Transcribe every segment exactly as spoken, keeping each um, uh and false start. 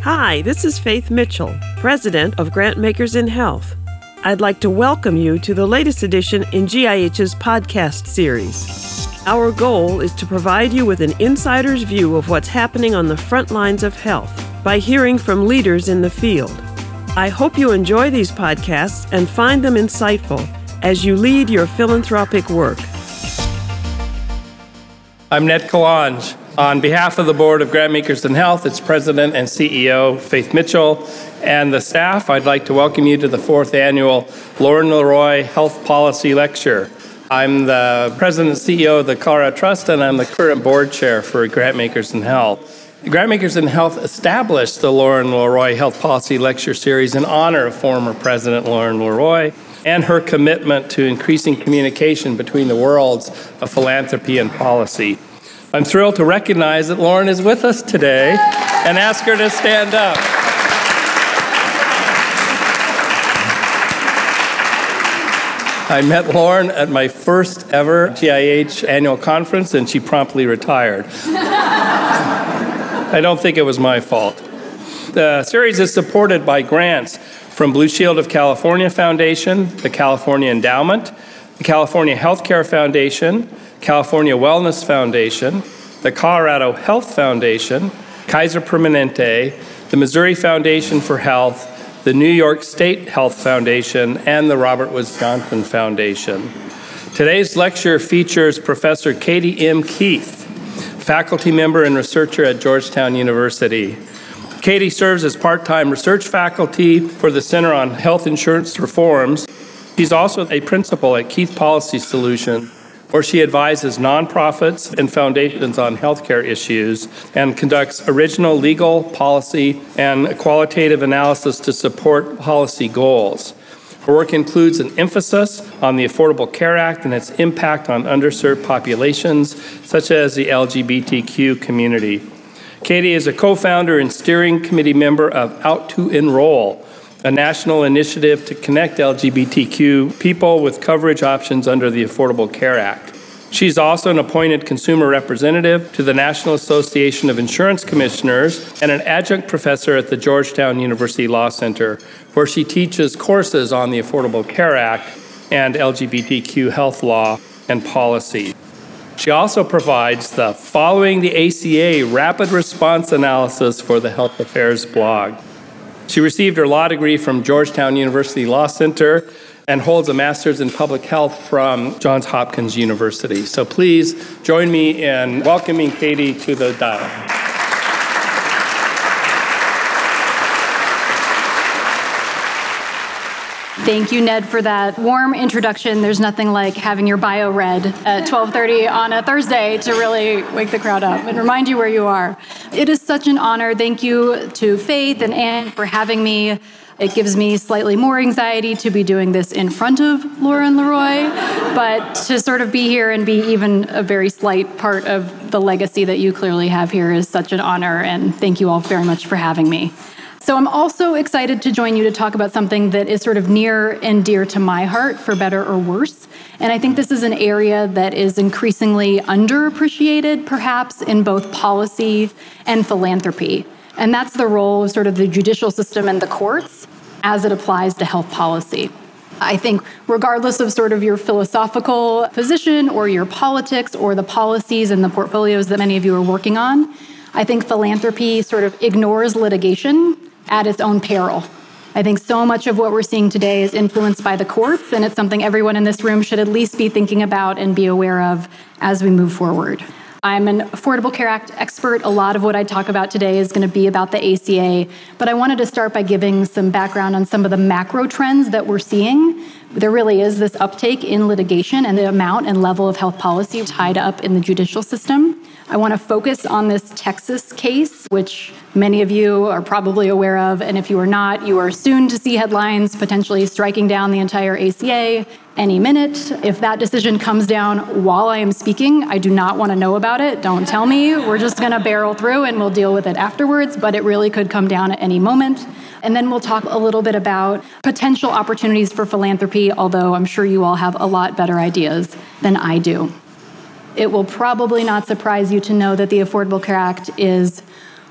Hi, this is Faith Mitchell, President of Grantmakers in Health. I'd like to welcome you to the latest edition in G I H's podcast series. Our goal is to provide you with an insider's view of what's happening on the front lines of health by hearing from leaders in the field. I hope you enjoy these podcasts and find them insightful as you lead your philanthropic work. I'm Ned Kalange. On behalf of the Board of Grantmakers in Health, its President and C E O, Faith Mitchell, and the staff, I'd like to welcome you to the fourth annual Lauren Leroy Health Policy Lecture. I'm the President and C E O of the Colorado Trust, and I'm the current Board Chair for Grantmakers in Health. Grantmakers in Health established the Lauren Leroy Health Policy Lecture Series in honor of former President Lauren Leroy and her commitment to increasing communication between the worlds of philanthropy and policy. I'm thrilled to recognize that Lauren is with us today and ask her to stand up. I met Lauren at my first ever G I H annual conference, and she promptly retired. I don't think it was my fault. The series is supported by grants from Blue Shield of California Foundation, the California Endowment, the California Healthcare Foundation, California Wellness Foundation, the Colorado Health Foundation, Kaiser Permanente, the Missouri Foundation for Health, the New York State Health Foundation, and the Robert Woods Johnson Foundation. Today's lecture features Professor Katie M. Keith, faculty member and researcher at Georgetown University. Katie serves as part-time research faculty for the Center on Health Insurance Reforms. She's also a principal at Keith Policy Solutions, where she advises nonprofits and foundations on healthcare issues and conducts original legal, policy, and qualitative analysis to support policy goals. Her work includes an emphasis on the Affordable Care Act and its impact on underserved populations, such as the L G B T Q community. Katie is a co-founder and steering committee member of Out to Enroll, a national initiative to connect L G B T Q people with coverage options under the Affordable Care Act. She's also an appointed consumer representative to the National Association of Insurance Commissioners and an adjunct professor at the Georgetown University Law Center, where she teaches courses on the Affordable Care Act and L G B T Q health law and policy. She also provides the Following the A C A Rapid Response Analysis for the Health Affairs blog. She received her law degree from Georgetown University Law Center and holds a master's in public health from Johns Hopkins University. So please join me in welcoming Katie to the dialogue. Thank you, Ned, for that warm introduction. There's nothing like having your bio read at twelve thirty on a Thursday to really wake the crowd up and remind you where you are. It is such an honor. Thank you to Faith and Anne for having me. It gives me slightly more anxiety to be doing this in front of Lauren Leroy, but to sort of be here and be even a very slight part of the legacy that you clearly have here is such an honor, and thank you all very much for having me. So I'm also excited to join you to talk about something that is sort of near and dear to my heart, for better or worse. And I think this is an area that is increasingly underappreciated, perhaps, in both policy and philanthropy. And that's the role of sort of the judicial system and the courts as it applies to health policy. I think regardless of sort of your philosophical position or your politics or the policies and the portfolios that many of you are working on, I think philanthropy sort of ignores litigation at its own peril. I think so much of what we're seeing today is influenced by the courts, and it's something everyone in this room should at least be thinking about and be aware of as we move forward. I'm an Affordable Care Act expert. A lot of what I talk about today is going to be about the A C A, but I wanted to start by giving some background on some of the macro trends that we're seeing. There really is this uptake in litigation and the amount and level of health policy tied up in the judicial system. I want to focus on this Texas case, which many of you are probably aware of, and if you are not, you are soon to see headlines potentially striking down the entire A C A any minute. If that decision comes down while I am speaking, I do not want to know about it. Don't tell me. We're just going to barrel through and we'll deal with it afterwards, but it really could come down at any moment. And then we'll talk a little bit about potential opportunities for philanthropy, although I'm sure you all have a lot better ideas than I do. It will probably not surprise you to know that the Affordable Care Act is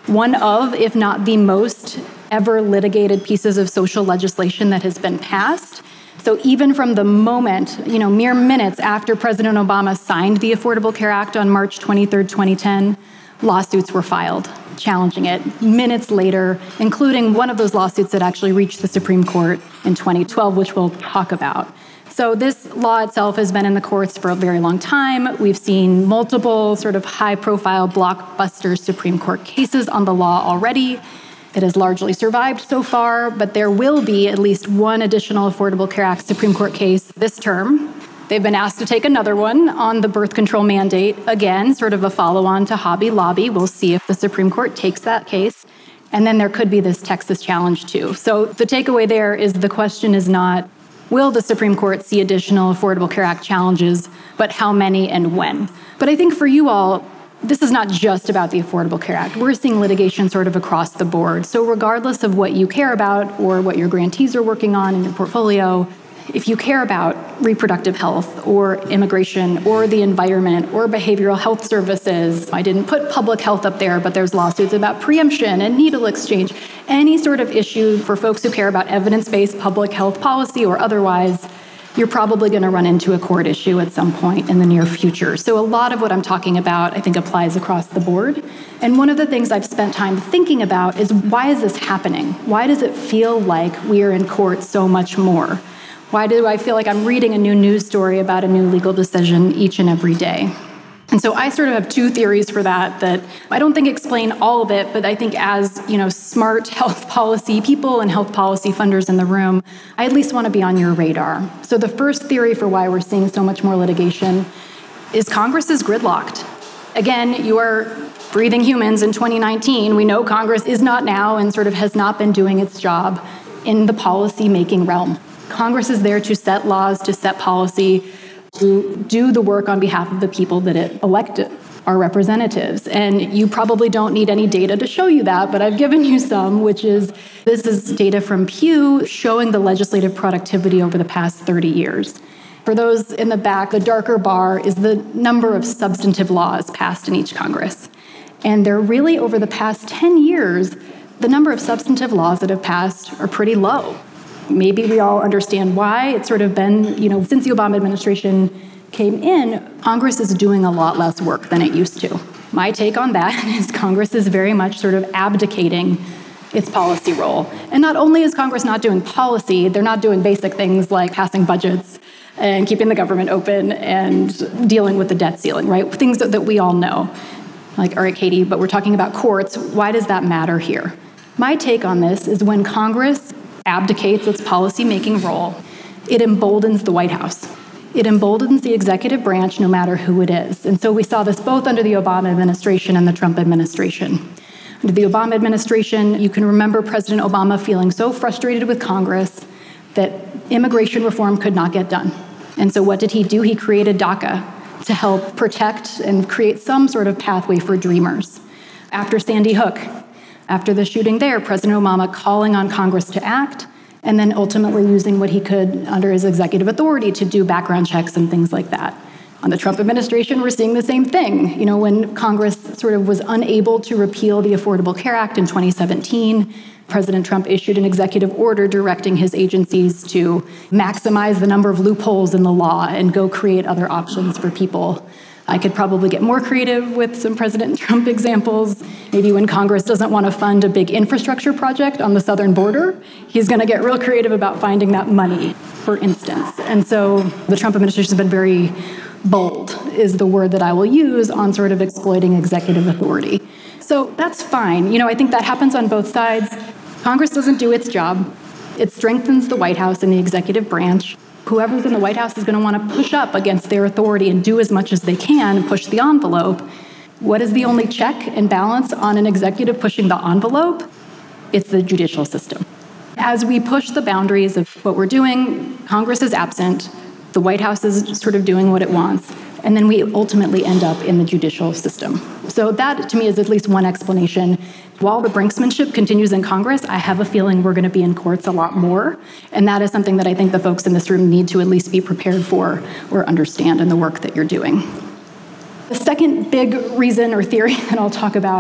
one of, if not the most ever litigated pieces of social legislation that has been passed. So even from the moment, you know, mere minutes after President Obama signed the Affordable Care Act on March twenty-third, twenty ten, lawsuits were filed challenging it. Minutes later, including one of those lawsuits that actually reached the Supreme Court in twenty twelve, which we'll talk about. So this law itself has been in the courts for a very long time. We've seen multiple sort of high-profile blockbuster Supreme Court cases on the law already. It has largely survived so far, but there will be at least one additional Affordable Care Act Supreme Court case this term. They've been asked to take another one on the birth control mandate. Again, sort of a follow-on to Hobby Lobby. We'll see if the Supreme Court takes that case. And then there could be this Texas challenge too. So the takeaway there is the question is not, will the Supreme Court see additional Affordable Care Act challenges, but how many and when? But I think for you all, this is not just about the Affordable Care Act. We're seeing litigation sort of across the board. So regardless of what you care about or what your grantees are working on in your portfolio, if you care about reproductive health or immigration or the environment or behavioral health services, I didn't put public health up there, but there's lawsuits about preemption and needle exchange, any sort of issue for folks who care about evidence-based public health policy or otherwise, you're probably going to run into a court issue at some point in the near future. So a lot of what I'm talking about, I think, applies across the board. And one of the things I've spent time thinking about is why is this happening? Why does it feel like we are in court so much more? Why do I feel like I'm reading a new news story about a new legal decision each and every day? And so I sort of have two theories for that that I don't think explain all of it, but I think as, you know, smart health policy people and health policy funders in the room, I at least want to be on your radar. So the first theory for why we're seeing so much more litigation is Congress is gridlocked. Again, you are breathing humans in twenty nineteen. We know Congress is not now and sort of has not been doing its job in the policy-making realm. Congress is there to set laws, to set policy, to do the work on behalf of the people that it elected, our representatives. And you probably don't need any data to show you that, but I've given you some, which is, this is data from Pew showing the legislative productivity over the past thirty years. For those in the back, the darker bar is the number of substantive laws passed in each Congress. And they're really, over the past ten years, the number of substantive laws that have passed are pretty low. Maybe we all understand why. It's sort of been, you know, since the Obama administration came in, Congress is doing a lot less work than it used to. My take on that is Congress is very much sort of abdicating its policy role. And not only is Congress not doing policy, they're not doing basic things like passing budgets and keeping the government open and dealing with the debt ceiling, right? Things that, that we all know. Like, all right, Katie, but we're talking about courts. Why does that matter here? My take on this is when Congress abdicates its policy-making role, it emboldens the White House. It emboldens the executive branch no matter who it is. And so we saw this both under the Obama administration and the Trump administration. Under the Obama administration, you can remember President Obama feeling so frustrated with Congress that immigration reform could not get done. And so what did he do? He created DACA to help protect and create some sort of pathway for dreamers. After Sandy Hook, after the shooting there, President Obama calling on Congress to act, and then ultimately using what he could under his executive authority to do background checks and things like that. On the Trump administration, we're seeing the same thing. You know, when Congress sort of was unable to repeal the Affordable Care Act in twenty seventeen, President Trump issued an executive order directing his agencies to maximize the number of loopholes in the law and go create other options for people. I could probably get more creative with some President Trump examples. Maybe when Congress doesn't want to fund a big infrastructure project on the southern border, he's going to get real creative about finding that money, for instance. And so the Trump administration has been very bold, is the word that I will use, on sort of exploiting executive authority. So that's fine. You know, I think that happens on both sides. Congress doesn't do its job. It strengthens the White House and the executive branch. Whoever's in the White House is going to want to push up against their authority and do as much as they can and push the envelope. What is the only check and balance on an executive pushing the envelope? It's the judicial system. As we push the boundaries of what we're doing, Congress is absent, the White House is sort of doing what it wants, and then we ultimately end up in the judicial system. So that, to me, is at least one explanation. While the brinksmanship continues in Congress, I have a feeling we're going to be in courts a lot more, and that is something that I think the folks in this room need to at least be prepared for or understand in the work that you're doing. The second big reason or theory that I'll talk about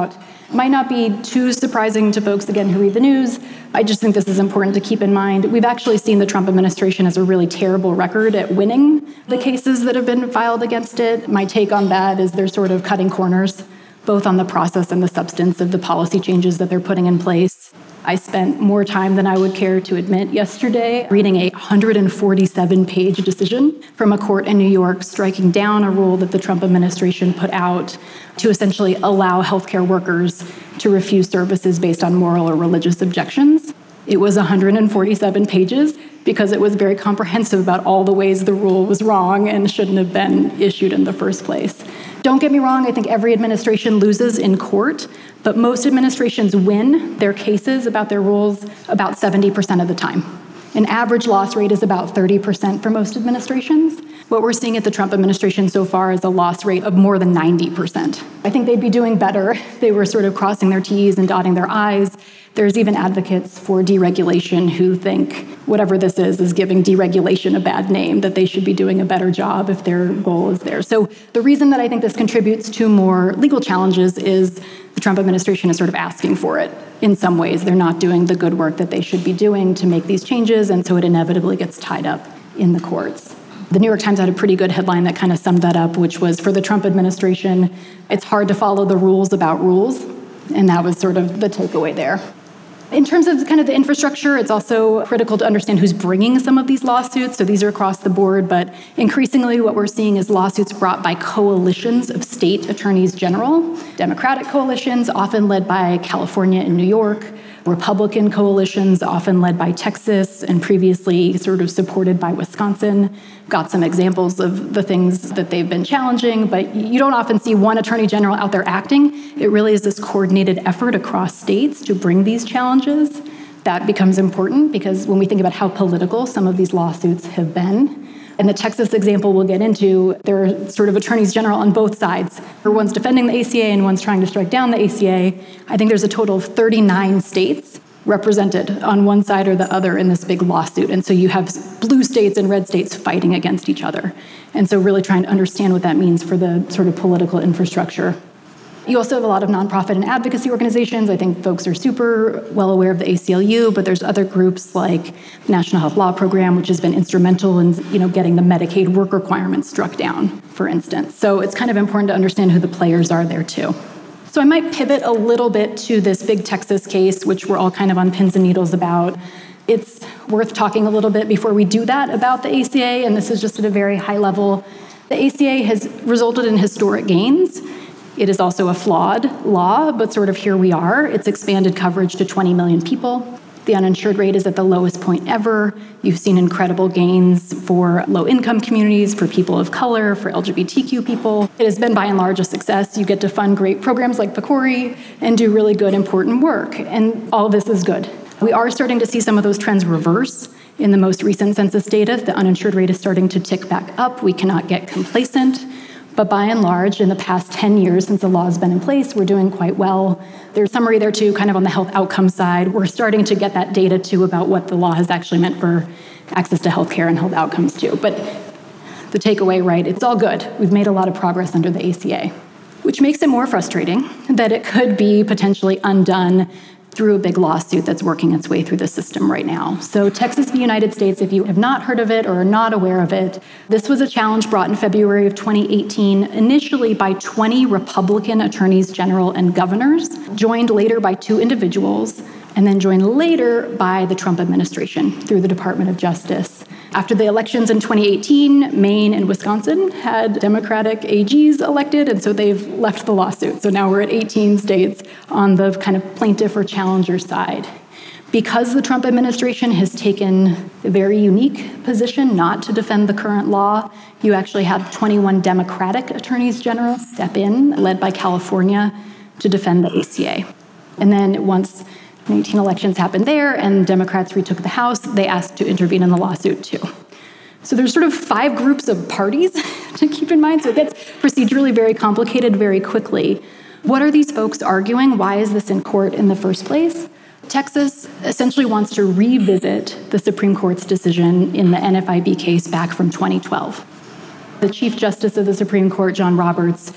Might not be too surprising to folks, again, who read the news. I just think this is important to keep in mind. We've actually seen the Trump administration has a really terrible record at winning the cases that have been filed against it. My take on that is they're sort of cutting corners, both on the process and the substance of the policy changes that they're putting in place. I spent more time than I would care to admit yesterday reading a one hundred forty-seven page decision from a court in New York striking down a rule that the Trump administration put out to essentially allow healthcare workers to refuse services based on moral or religious objections. It was one hundred forty-seven pages because it was very comprehensive about all the ways the rule was wrong and shouldn't have been issued in the first place. Don't get me wrong, I think every administration loses in court, but most administrations win their cases about their rules about seventy percent of the time. An average loss rate is about thirty percent for most administrations. What we're seeing at the Trump administration so far is a loss rate of more than ninety percent. I think they'd be doing better if they were sort of crossing their T's and dotting their I's. There's even advocates for deregulation who think whatever this is is giving deregulation a bad name, that they should be doing a better job if their goal is there. So the reason that I think this contributes to more legal challenges is the Trump administration is sort of asking for it in some ways. They're not doing the good work that they should be doing to make these changes, and so it inevitably gets tied up in the courts. The New York Times had a pretty good headline that kind of summed that up, which was, for the Trump administration, it's hard to follow the rules about rules, and that was sort of the takeaway there. In terms of kind of the infrastructure, it's also critical to understand who's bringing some of these lawsuits. So these are across the board, but increasingly what we're seeing is lawsuits brought by coalitions of state attorneys general, Democratic coalitions, often led by California and New York, Republican coalitions, often led by Texas and previously sort of supported by Wisconsin. Got some examples of the things that they've been challenging, but you don't often see one attorney general out there acting. It really is this coordinated effort across states to bring these challenges. That becomes important because when we think about how political some of these lawsuits have been, and the Texas example we'll get into, there are sort of attorneys general on both sides. One's defending the A C A and one's trying to strike down the A C A. I think there's a total of thirty-nine states represented on one side or the other in this big lawsuit. And so you have blue states and red states fighting against each other. And so really trying to understand what that means for the sort of political infrastructure. You also have a lot of nonprofit and advocacy organizations. I think folks are super well aware of the A C L U, but there's other groups like the National Health Law Program, which has been instrumental in, you know, getting the Medicaid work requirements struck down, for instance. So it's kind of important to understand who the players are there too. So I might pivot a little bit to this big Texas case, which we're all kind of on pins and needles about. It's worth talking a little bit before we do that about the A C A, and this is just at a very high level. The A C A has resulted in historic gains. It is also a flawed law, but sort of here we are. It's expanded coverage to twenty million people. The uninsured rate is at the lowest point ever. You've seen incredible gains for low-income communities, for people of color, for L G B T Q people. It has been, by and large, a success. You get to fund great programs like PCORI and do really good, important work, and all of this is good. We are starting to see some of those trends reverse. In the most recent census data, the uninsured rate is starting to tick back up. We cannot get complacent. But by and large, in the past ten years since the law has been in place, we're doing quite well. There's a summary there too, kind of on the health outcome side. We're starting to get that data too about what the law has actually meant for access to healthcare and health outcomes too. But the takeaway, right, it's all good. We've made a lot of progress under the A C A, which makes it more frustrating that it could be potentially undone through a big lawsuit that's working its way through the system right now. So Texas v. United States, if you have not heard of it or are not aware of it, this was a challenge brought in February of twenty eighteen, initially by twenty Republican attorneys general and governors, joined later by two individuals, and then joined later by the Trump administration through the Department of Justice. After the elections in twenty eighteen, Maine and Wisconsin had Democratic A Gs elected, and so they've left the lawsuit. So now we're at eighteen states on the kind of plaintiff or challenger side. Because the Trump administration has taken a very unique position not to defend the current law, you actually have twenty-one Democratic attorneys general step in, led by California, to defend the A C A. And then once eighteen elections happened there and Democrats retook the House, they asked to intervene in the lawsuit too. So there's sort of five groups of parties to keep in mind, so it gets procedurally very complicated very quickly. What are these folks arguing? Why is this in court in the first place? Texas essentially wants to revisit the Supreme Court's decision in the N F I B case back from twenty twelve. The Chief Justice of the Supreme Court, John Roberts,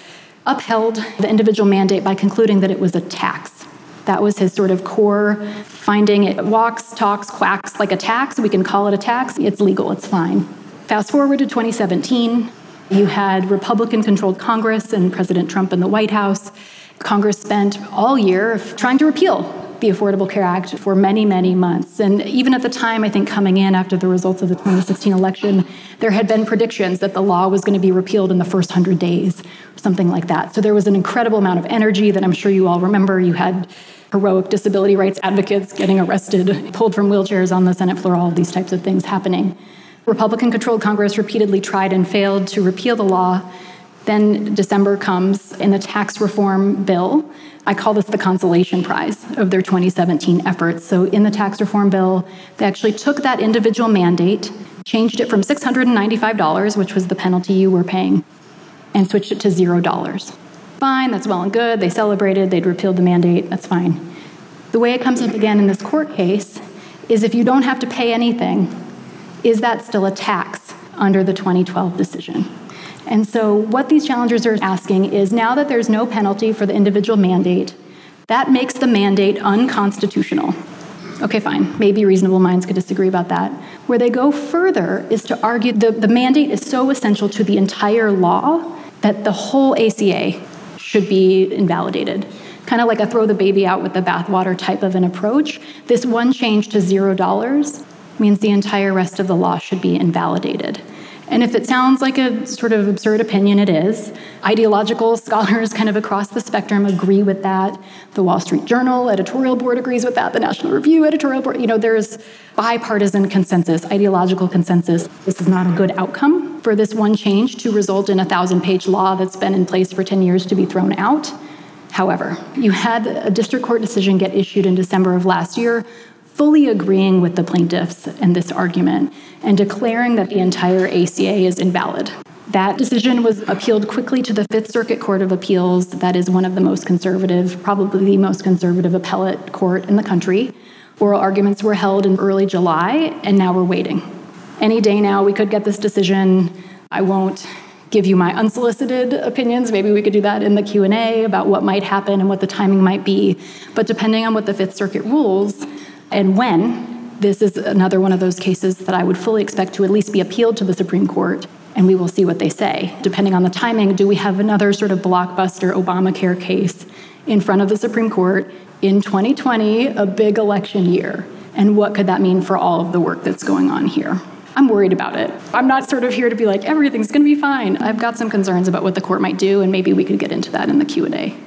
upheld the individual mandate by concluding that it was a tax. That was his sort of core finding. It walks, talks, quacks like a tax. We can call it a tax. It's legal. It's fine. Fast forward to twenty seventeen. You had Republican-controlled Congress and President Trump in the White House. Congress spent all year trying to repeal the Affordable Care Act for many, many months. And even at the time, I think coming in after the results of the twenty sixteen election, there had been predictions that the law was going to be repealed in the first one hundred days, something like that. So there was an incredible amount of energy that I'm sure you all remember. You had heroic disability rights advocates getting arrested, pulled from wheelchairs on the Senate floor, all of these types of things happening. Republican-controlled Congress repeatedly tried and failed to repeal the law. Then December comes in the tax reform bill. I call this the consolation prize of their twenty seventeen efforts. So in the tax reform bill, they actually took that individual mandate, changed it from six hundred ninety-five dollars, which was the penalty you were paying, and switched it to zero dollars. Fine, that's well and good. They celebrated, they'd repealed the mandate, that's fine. The way it comes up again in this court case is if you don't have to pay anything, is that still a tax under the twenty twelve decision? And so what these challengers are asking is now that there's no penalty for the individual mandate, that makes the mandate unconstitutional. Okay, fine. Maybe reasonable minds could disagree about that. Where they go further is to argue the, the mandate is so essential to the entire law that the whole A C A should be invalidated. Kind of like a throw the baby out with the bathwater type of an approach. This one change to zero dollars means the entire rest of the law should be invalidated. And if it sounds like a sort of absurd opinion, it is. Ideological scholars kind of across the spectrum agree with that. The Wall Street Journal editorial board agrees with that. The National Review editorial board, you know, there's bipartisan consensus, ideological consensus. This is not a good outcome for this one change to result in a thousand-page law that's been in place for ten years to be thrown out. However, you had a district court decision get issued in December of last year fully agreeing with the plaintiffs in this argument and declaring that the entire A C A is invalid. That decision was appealed quickly to the Fifth Circuit Court of Appeals. That is one of the most conservative, probably the most conservative appellate court in the country. Oral arguments were held in early July, and now we're waiting. Any day now, we could get this decision. I won't give you my unsolicited opinions. Maybe we could do that in the Q and A about what might happen and what the timing might be. But depending on what the Fifth Circuit rules, and when, this is another one of those cases that I would fully expect to at least be appealed to the Supreme Court, and we will see what they say. Depending on the timing, do we have another sort of blockbuster Obamacare case in front of the Supreme Court in twenty twenty, a big election year? And what could that mean for all of the work that's going on here? I'm worried about it. I'm not sort of here to be like, everything's gonna be fine. I've got some concerns about what the court might do, and maybe we could get into that in the Q and A.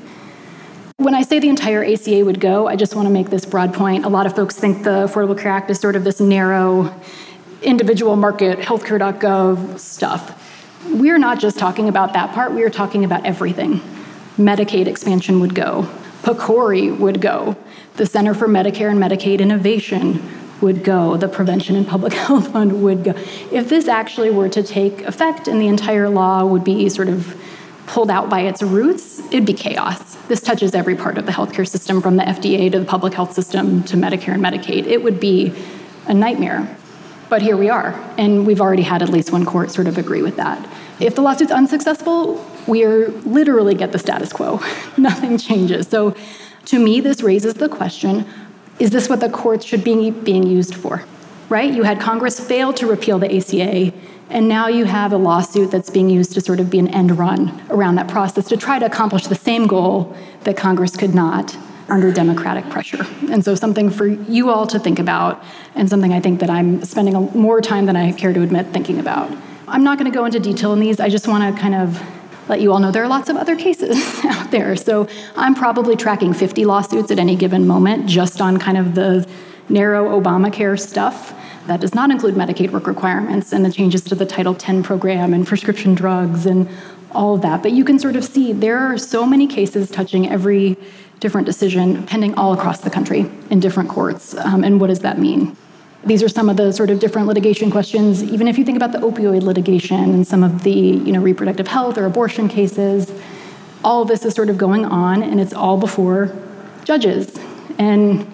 When I say the entire A C A would go, I just want to make this broad point. A lot of folks think the Affordable Care Act is sort of this narrow, individual market, healthcare dot gov stuff. We're not just talking about that part, we are talking about everything. Medicaid expansion would go. PCORI would go. The Center for Medicare and Medicaid Innovation would go. The Prevention and Public Health Fund would go. If this actually were to take effect and the entire law would be sort of pulled out by its roots, it'd be chaos. This touches every part of the healthcare system, from the F D A to the public health system to Medicare and Medicaid. It would be a nightmare. But here we are, and we've already had at least one court sort of agree with that. If the lawsuit's unsuccessful, we're literally get the status quo. Nothing changes. So to me, this raises the question, is this what the courts should be being used for? Right? You had Congress fail to repeal the A C A, and now you have a lawsuit that's being used to sort of be an end run around that process to try to accomplish the same goal that Congress could not under Democratic pressure. And so something for you all to think about, and something I think that I'm spending more time than I care to admit thinking about. I'm not going to go into detail in these. I just want to kind of let you all know there are lots of other cases out there. So I'm probably tracking fifty lawsuits at any given moment just on kind of the narrow Obamacare stuff. That does not include Medicaid work requirements and the changes to the Title ten program and prescription drugs and all of that. But you can sort of see there are so many cases touching every different decision pending all across the country in different courts. Um, and what does that mean? These are some of the sort of different litigation questions. Even if you think about the opioid litigation and some of the, you know, reproductive health or abortion cases, all of this is sort of going on, and it's all before judges. And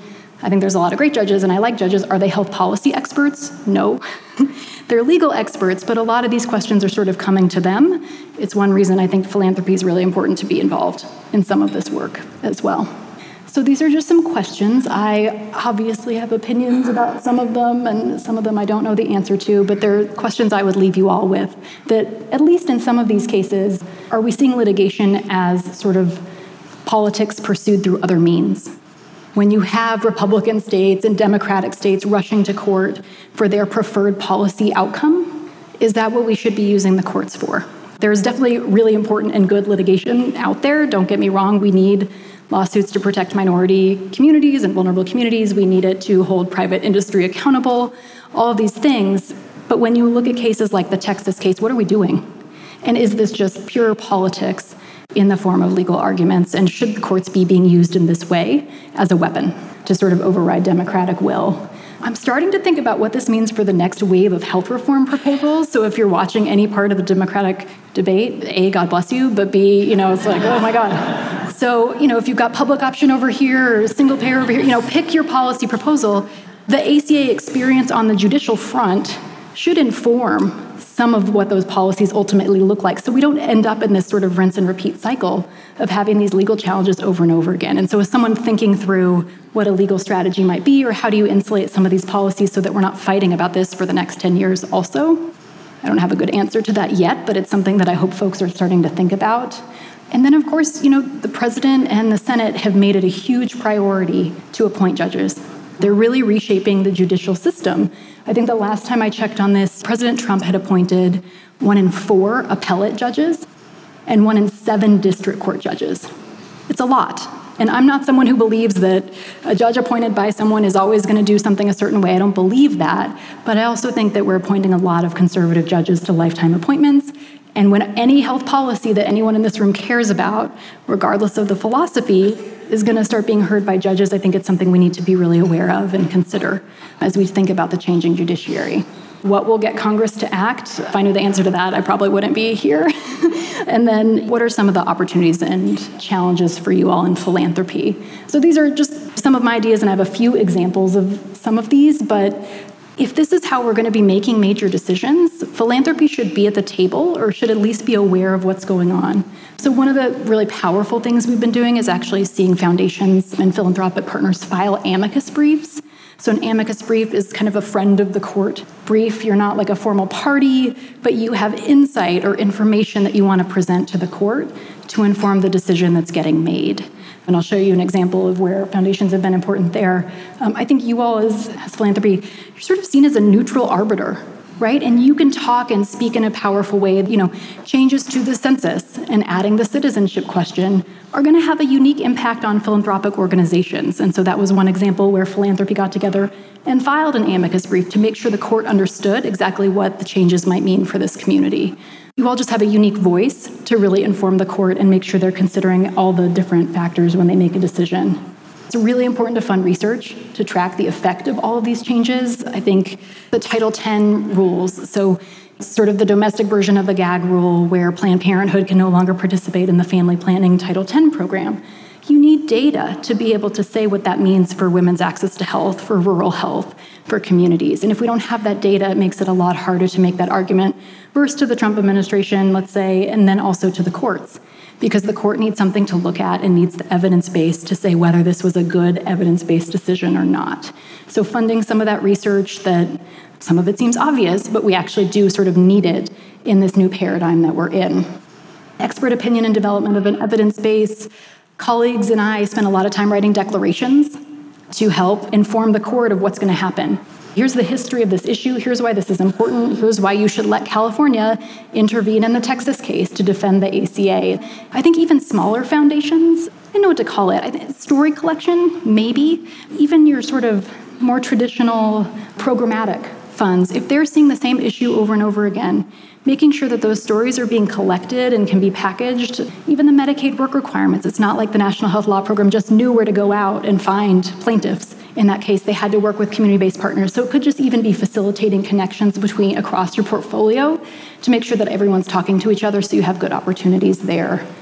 I think there's a lot of great judges, and I like judges. Are they health policy experts? No. They're legal experts, but a lot of these questions are sort of coming to them. It's one reason I think philanthropy is really important to be involved in some of this work as well. So these are just some questions. I obviously have opinions about some of them, and some of them I don't know the answer to, but they're questions I would leave you all with, that at least in some of these cases, are we seeing litigation as sort of politics pursued through other means? When you have Republican states and Democratic states rushing to court for their preferred policy outcome, is that what we should be using the courts for? There's definitely really important and good litigation out there. Don't get me wrong, we need lawsuits to protect minority communities and vulnerable communities. We need it to hold private industry accountable, all of these things. But when you look at cases like the Texas case, what are we doing? And is this just pure politics in the form of legal arguments? And should the courts be being used in this way as a weapon to sort of override democratic will? I'm starting to think about what this means for the next wave of health reform proposals. So if you're watching any part of the Democratic debate, A, God bless you, but B, you know, it's like, oh my God. So, you know, if you've got public option over here or single payer over here, you know, pick your policy proposal. The A C A experience on the judicial front should inform some of what those policies ultimately look like, so we don't end up in this sort of rinse and repeat cycle of having these legal challenges over and over again. And so as someone thinking through what a legal strategy might be, or how do you insulate some of these policies so that we're not fighting about this for the next ten years also, I don't have a good answer to that yet, but it's something that I hope folks are starting to think about. And then, of course, you know, the president and the Senate have made it a huge priority to appoint judges. They're really reshaping the judicial system. I think the last time I checked on this, President Trump had appointed one in four appellate judges and one in seven district court judges. It's a lot. And I'm not someone who believes that a judge appointed by someone is always going to do something a certain way. I don't believe that. But I also think that we're appointing a lot of conservative judges to lifetime appointments. And when any health policy that anyone in this room cares about, regardless of the philosophy, is going to start being heard by judges, I think it's something we need to be really aware of and consider as we think about the changing judiciary. What will get Congress to act? If I knew the answer to that, I probably wouldn't be here. And then what are some of the opportunities and challenges for you all in philanthropy? So these are just some of my ideas, and I have a few examples of some of these, but if this is how we're going to be making major decisions, philanthropy should be at the table, or should at least be aware of what's going on. So one of the really powerful things we've been doing is actually seeing foundations and philanthropic partners file amicus briefs. So an amicus brief is kind of a friend of the court brief. You're not like a formal party, but you have insight or information that you want to present to the court to inform the decision that's getting made. And I'll show you an example of where foundations have been important there. Um, I think you all as, as philanthropy, you're sort of seen as a neutral arbiter, right? And you can talk and speak in a powerful way. You know, changes to the census and adding the citizenship question are going to have a unique impact on philanthropic organizations. And so that was one example where philanthropy got together and filed an amicus brief to make sure the court understood exactly what the changes might mean for this community. You all just have a unique voice to really inform the court and make sure they're considering all the different factors when they make a decision. It's really important to fund research to track the effect of all of these changes. I think the Title ten rules, so sort of the domestic version of the gag rule where Planned Parenthood can no longer participate in the family planning Title ten program. You need data to be able to say what that means for women's access to health, for rural health, for communities. And if we don't have that data, it makes it a lot harder to make that argument, first to the Trump administration, let's say, and then also to the courts, because the court needs something to look at and needs the evidence base to say whether this was a good evidence-based decision or not. So funding some of that research that some of it seems obvious, but we actually do sort of need it in this new paradigm that we're in. Expert opinion and development of an evidence base. Colleagues and I spent a lot of time writing declarations to help inform the court of what's going to happen. Here's the history of this issue. Here's why this is important. Here's why you should let California intervene in the Texas case to defend the A C A. I think even smaller foundations, I don't know what to call it. I think story collection, maybe. Even your sort of more traditional programmatic funds, if they're seeing the same issue over and over again, making sure that those stories are being collected and can be packaged. Even the Medicaid work requirements, it's not like the National Health Law Program just knew where to go out and find plaintiffs. In that case, they had to work with community-based partners. So it could just even be facilitating connections between across your portfolio to make sure that everyone's talking to each other so you have good opportunities there.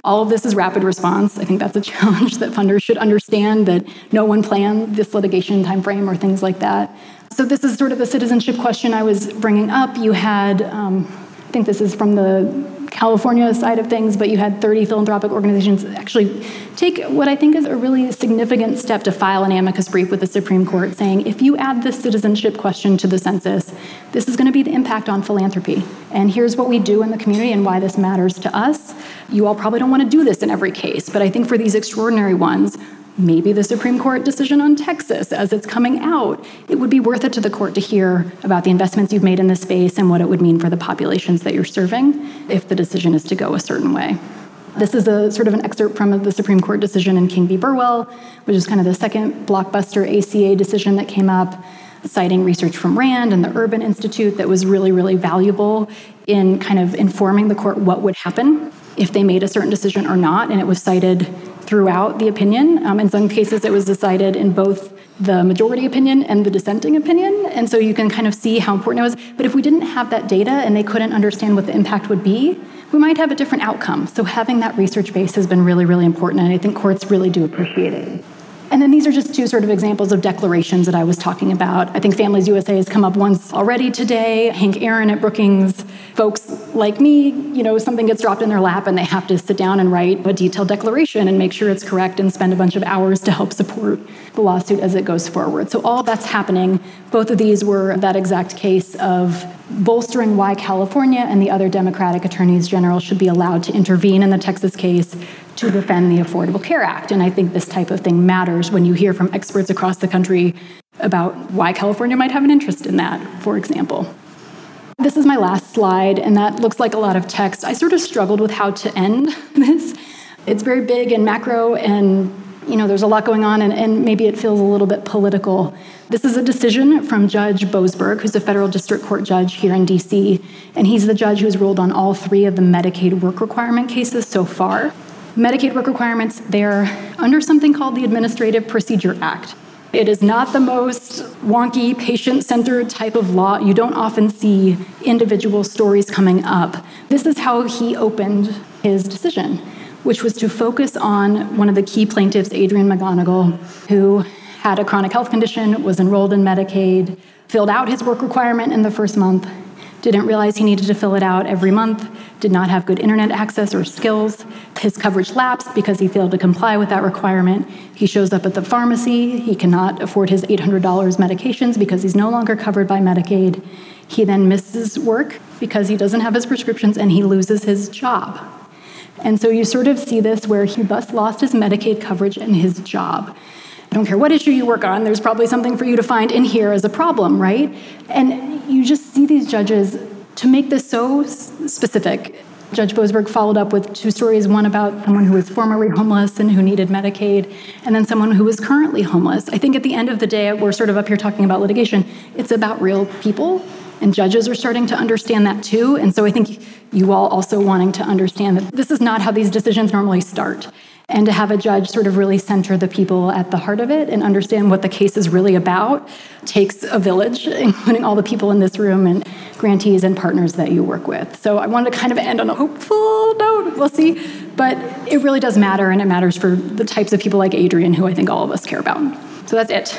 All of this is rapid response. I think that's a challenge that funders should understand, that no one planned this litigation timeframe or things like that. So this is sort of the citizenship question I was bringing up. You had, um, I think this is from the California side of things, but you had thirty philanthropic organizations actually take what I think is a really significant step to file an amicus brief with the Supreme Court saying, if you add this citizenship question to the census, this is going to be the impact on philanthropy. And here's what we do in the community and why this matters to us. You all probably don't want to do this in every case, but I think for these extraordinary ones, maybe the Supreme Court decision on Texas as it's coming out, it would be worth it to the court to hear about the investments you've made in this space and what it would mean for the populations that you're serving if the decision is to go a certain way. This is a sort of an excerpt from the Supreme Court decision in King v. Burwell, which is kind of the second blockbuster A C A decision that came up, citing research from RAND and the Urban Institute that was really, really valuable in kind of informing the court what would happen if they made a certain decision or not, and it was cited throughout the opinion. Um, in some cases, it was decided in both the majority opinion and the dissenting opinion, and so you can kind of see how important it was. But if we didn't have that data and they couldn't understand what the impact would be, we might have a different outcome. So having that research base has been really, really important, and I think courts really do appreciate it. And then these are just two sort of examples of declarations that I was talking about. I think Families U S A has come up once already today. Hank Aaron at Brookings, folks like me, you know, something gets dropped in their lap and they have to sit down and write a detailed declaration and make sure it's correct and spend a bunch of hours to help support the lawsuit as it goes forward. So all that's happening. Both of these were that exact case of bolstering why California and the other Democratic attorneys general should be allowed to intervene in the Texas case to defend the Affordable Care Act. And I think this type of thing matters when you hear from experts across the country about why California might have an interest in that, for example. This is my last slide, and that looks like a lot of text. I sort of struggled with how to end this. It's very big and macro, and you know, there's a lot going on, and, and maybe it feels a little bit political. This is a decision from Judge Boasberg, who's a federal district court judge here in D C, and he's the judge who's ruled on all three of the Medicaid work requirement cases so far. Medicaid work requirements, they're under something called the Administrative Procedure Act. It is not the most wonky, patient-centered type of law. You don't often see individual stories coming up. This is how he opened his decision, which was to focus on one of the key plaintiffs, Adrian McGonigal, who had a chronic health condition, was enrolled in Medicaid, filled out his work requirement in the first month, didn't realize he needed to fill it out every month, did not have good internet access or skills. His coverage lapsed because he failed to comply with that requirement. He shows up at the pharmacy. He cannot afford his eight hundred dollars medications because he's no longer covered by Medicaid. He then misses work because he doesn't have his prescriptions, and he loses his job. And so you sort of see this where he thus lost his Medicaid coverage and his job. I don't care what issue you work on, there's probably something for you to find in here as a problem, right? And you just see these judges, to make this so specific, Judge Boasberg followed up with two stories, one about someone who was formerly homeless and who needed Medicaid, and then someone who was currently homeless. I think at the end of the day, we're sort of up here talking about litigation. It's about real people, and judges are starting to understand that too. And so I think you all also wanting to understand that this is not how these decisions normally start. And to have a judge sort of really center the people at the heart of it and understand what the case is really about takes a village, including all the people in this room and grantees and partners that you work with. So I wanted to kind of end on a hopeful note, we'll see. But it really does matter, and it matters for the types of people like Adrian, who I think all of us care about. So that's it.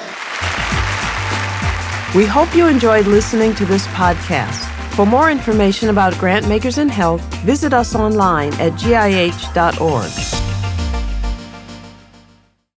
We hope you enjoyed listening to this podcast. For more information about Grantmakers in Health, visit us online at G I H dot org.